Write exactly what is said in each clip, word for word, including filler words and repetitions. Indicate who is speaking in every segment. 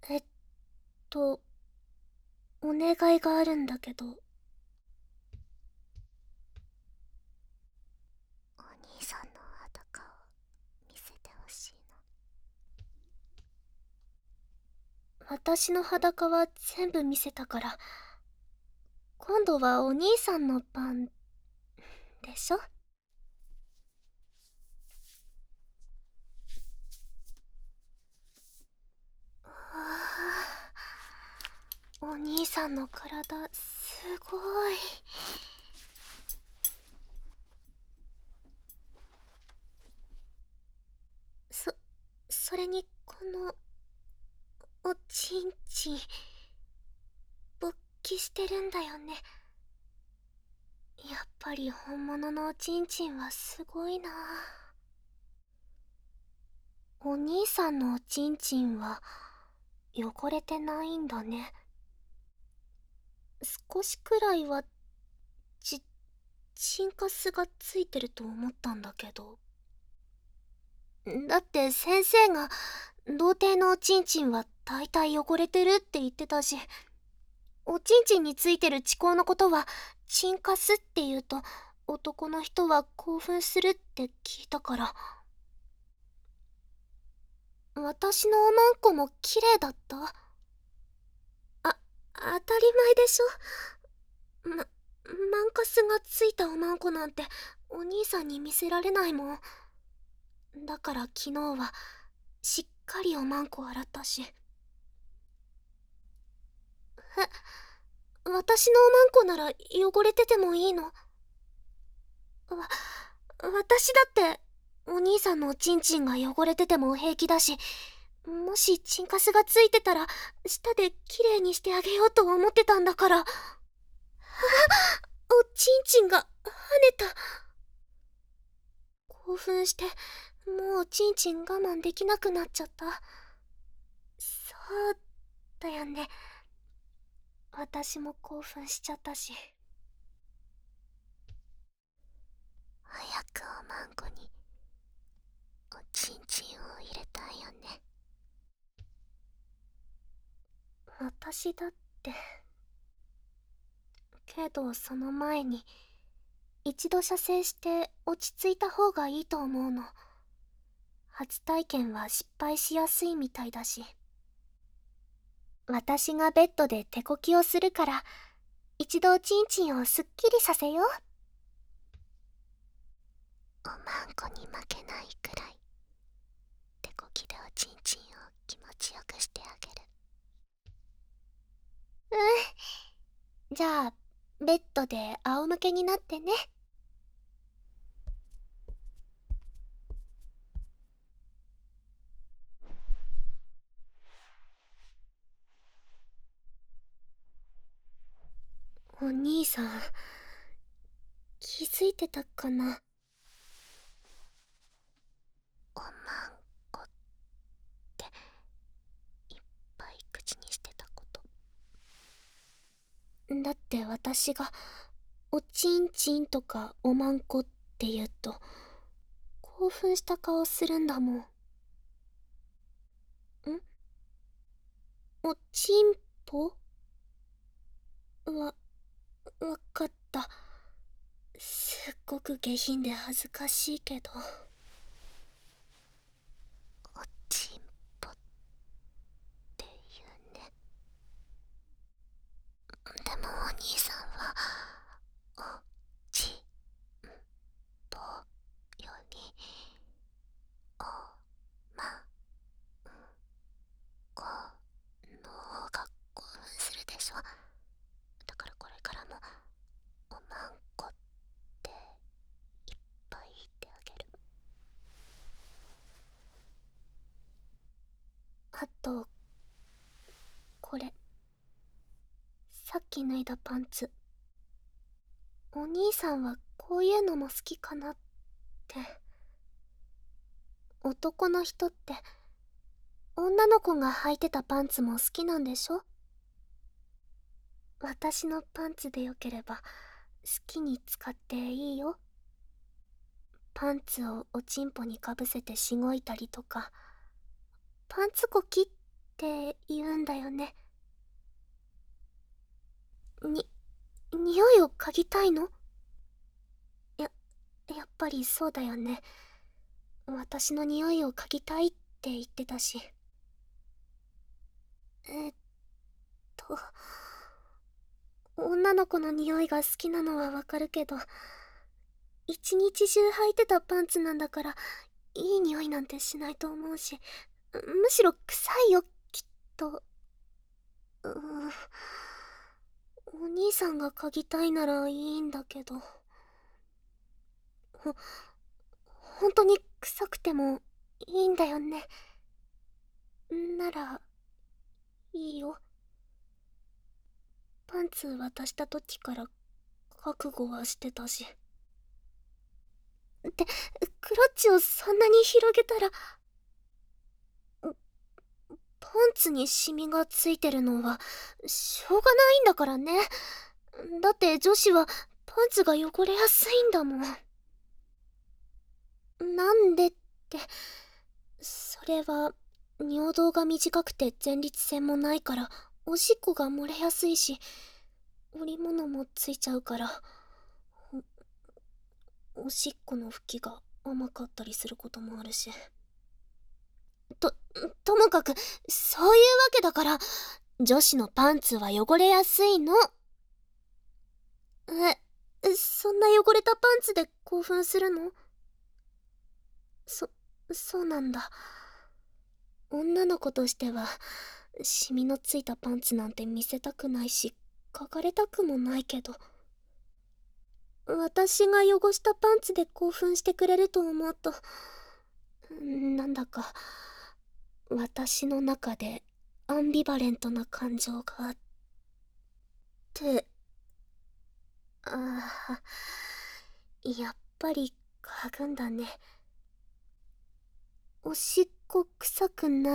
Speaker 1: えっと、お願いがあるんだけど。お兄さんの裸を見せてほしいの。私の裸は全部見せたから、今度はお兄さんの番でしょ？ああ、お兄さんの体すごい。そそれにこのおちんちん勃起してるんだよね。やっぱり本物のおちんちんはすごいな。お兄さんのおちんちんは汚れてないんだね。少しくらいはちチンカスがついてると思ったんだけど。だって先生が童貞のおちんちんは大体汚れてるって言ってたし、おちんちんについてる血行のことはチンカスって言うと男の人は興奮するって聞いたから。私のおまんこも綺麗だった？あ、当たり前でしょ。ま、マンカスがついたおまんこなんてお兄さんに見せられないもん。だから昨日はしっかりおまんこ洗ったし。え、私のおまんこなら汚れててもいいの？わ、私だってお兄さんのおちんちんが汚れてても平気だし、もしチンカスがついてたら舌できれいにしてあげようと思ってたんだから。あ、おちんちんが跳ねた。興奮してもうおちんちん我慢できなくなっちゃった。そうだよね。私も興奮しちゃったし。早くおまんこにおちんちんを入れたいよね。私だって。けどその前に一度射精して落ち着いた方がいいと思うの。初体験は失敗しやすいみたいだし。私がベッドで手こきをするから、一度おちんちんをすっきりさせよう。おまんこに負けないくらい手こきでおちんちんを気持ちよくしてあげる。うん、じゃあベッドで仰向けになってね。お兄さん気づいてたかな？おまんこっていっぱい口にしてたこと。だって私がおちんちんとかおまんこって言うと興奮した顔するんだもん。ん、おちんぽ？わ、わかった。すっごく下品で恥ずかしいけど。おちんぽって言うね。でもお兄さんはおちんぽよりおまんこの方が興奮するでしょ。だからこれからもおまんこっていっぱい言ってあげる。あとこれ、さっき脱いだパンツ。お兄さんはこういうのも好きかなって。男の人って女の子が履いてたパンツも好きなんでしょ？私のパンツでよければ好きに使っていいよ。パンツをおちんぽにかぶせてしごいたりとか、パンツこきって言うんだよね。に、匂いを嗅ぎたいの？や、やっぱりそうだよね。私の匂いを嗅ぎたいって言ってたし。えっと、女の子の匂いが好きなのはわかるけど、一日中履いてたパンツなんだから、いい匂いなんてしないと思うし、むしろ臭いよ、きっと。うーん、お兄さんが嗅ぎたいならいいんだけど。ほ、本当に臭くてもいいんだよね。なら、いいよ。パンツ渡した時から覚悟はしてたし。って、クロッチをそんなに広げたら、パンツにシミがついてるのはしょうがないんだからね。だって女子はパンツが汚れやすいんだもん。なんでって、それは尿道が短くて前立腺もないからおしっこが漏れやすいし、織物もついちゃうからお、おしっこの拭きが甘かったりすることもあるし。と、ともかくそういうわけだから、女子のパンツは汚れやすいの。え、そんな汚れたパンツで興奮するの？そ、そうなんだ。女の子としては、シミのついたパンツなんて見せたくないし、書かれたくもないけど、私が汚したパンツで興奮してくれると思うと、なんだか、私の中でアンビバレントな感情があって、ああ、やっぱり嗅ぐんだね。おしっこ臭くない？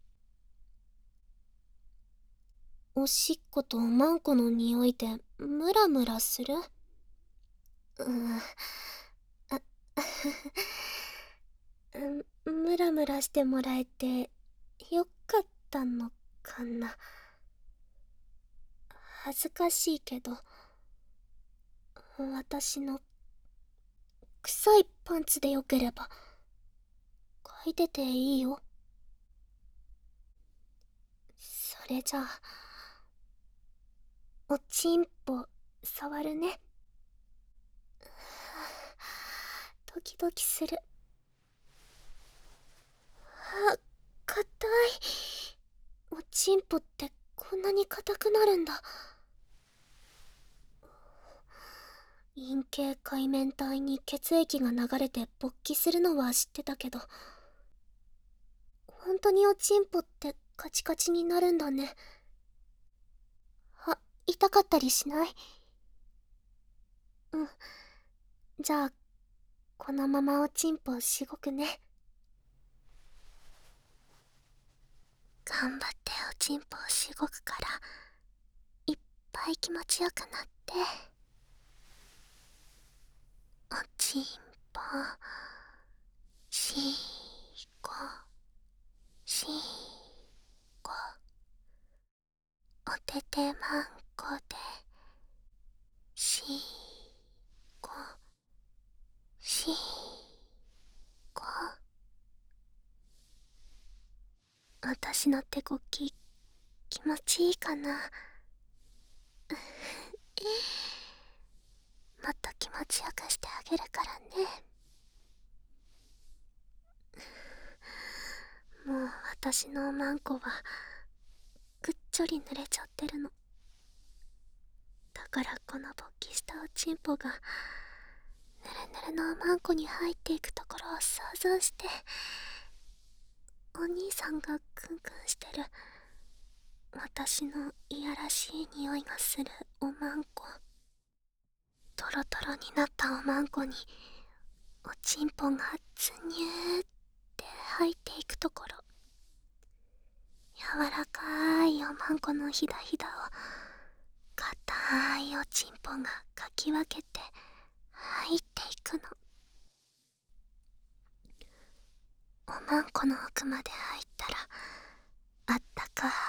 Speaker 1: おしっことおまんこの匂いでムラムラする？うん、あムラムラしてもらえてよかったのかな。恥ずかしいけど、私の臭いパンツでよければ嗅いでていいよ。それじゃあ、おちんぽ触るね。ドキドキする。あ、硬い。おちんぽってこんなに硬くなるんだ。陰茎界面体に血液が流れて勃起するのは知ってたけど、本当におちんぽってカチカチになるんだね。あ、痛かったりしない？うん。じゃあ、このままおちんぽしごくね。頑張っておちんぽをしごくから、いっぱい気持ちよくなって。おちんぽ、しご、しご。おててまんこで、しご、しご。私の手こき気持ちいいかな？もっと気持ちよくしてあげるからね。もう私のおまんこはぐっちょり濡れちゃってるの。だからこの勃起したおちんぽがぬるぬるのおまんこに入っていくところを想像して、お兄さんがクンクンしてる私のいやらしい匂いがするおまんこ、トロトロになったおまんこにおちんぽがズニューって入っていくところ、柔らかいおまんこのひだひだを硬いおちんぽがかき分けて入っていくの。おまんこの奥まで入ったら、あったか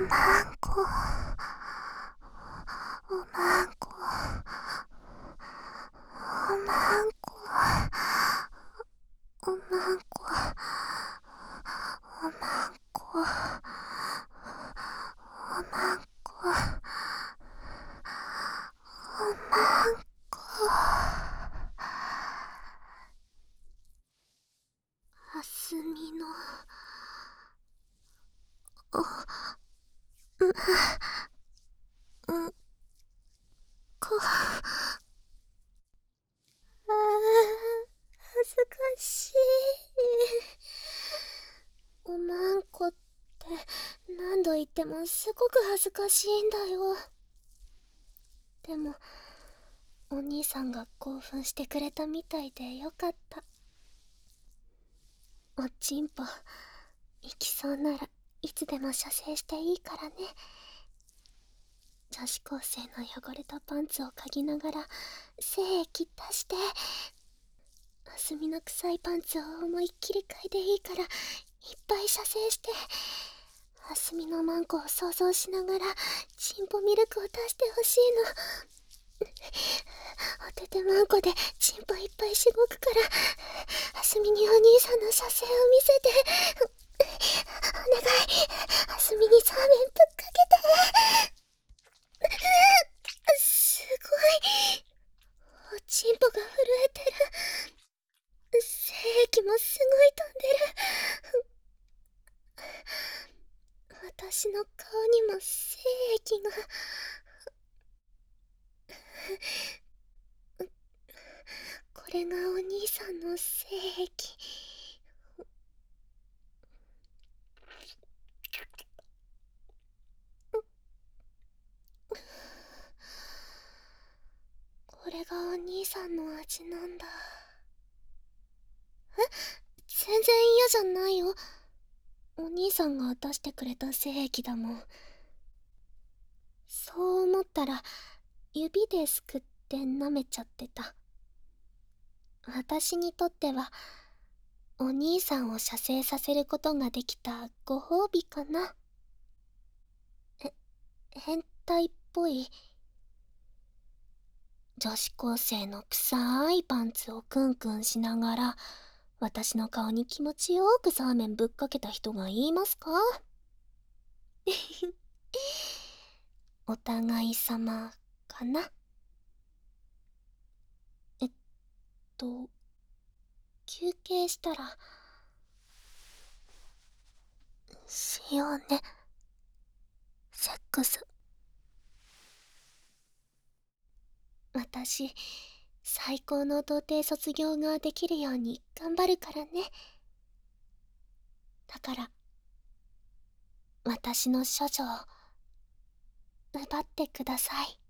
Speaker 1: まんこ、おまんこ、おまんこ、おまんこ、おまんこ、おまんこ、おまんこ。あすみの、お、ま、んこ。あー、恥ずかしい。おまんこって何度言ってもすごく恥ずかしいんだよ。でもお兄さんが興奮してくれたみたいでよかった。おちんぽ行きそうならいつでも射精していいからね。女子高生の汚れたパンツを嗅ぎながら精液出して、あすみの臭いパンツを思いっきり嗅いでいいからいっぱい射精して、あすみのマンコを想像しながらチンポミルクを出してほしいの。おててマンコでチンポいっぱいしごくから、あすみにお兄さんの射精を見せて。お願い、あすみにサーメンぶっかけて。すごい、おちんぽが震えてる。精液もすごい飛んでる。私の顔にも精液が。これがお兄さんの精液。これがお兄さんの味なんだ。え、全然嫌じゃないよ。お兄さんが出してくれた精液だもん。そう思ったら指ですくって舐めちゃってた。私にとってはお兄さんを射精させることができたご褒美かな。え、変態っぽい。女子高生の臭いパンツをクンクンしながら私の顔に気持ちよくサーメンぶっかけた人がいますか？お互い様かな。えっと休憩したらしようね、セックス。私最高の童貞卒業ができるように頑張るからね。だから私の処女を奪ってください。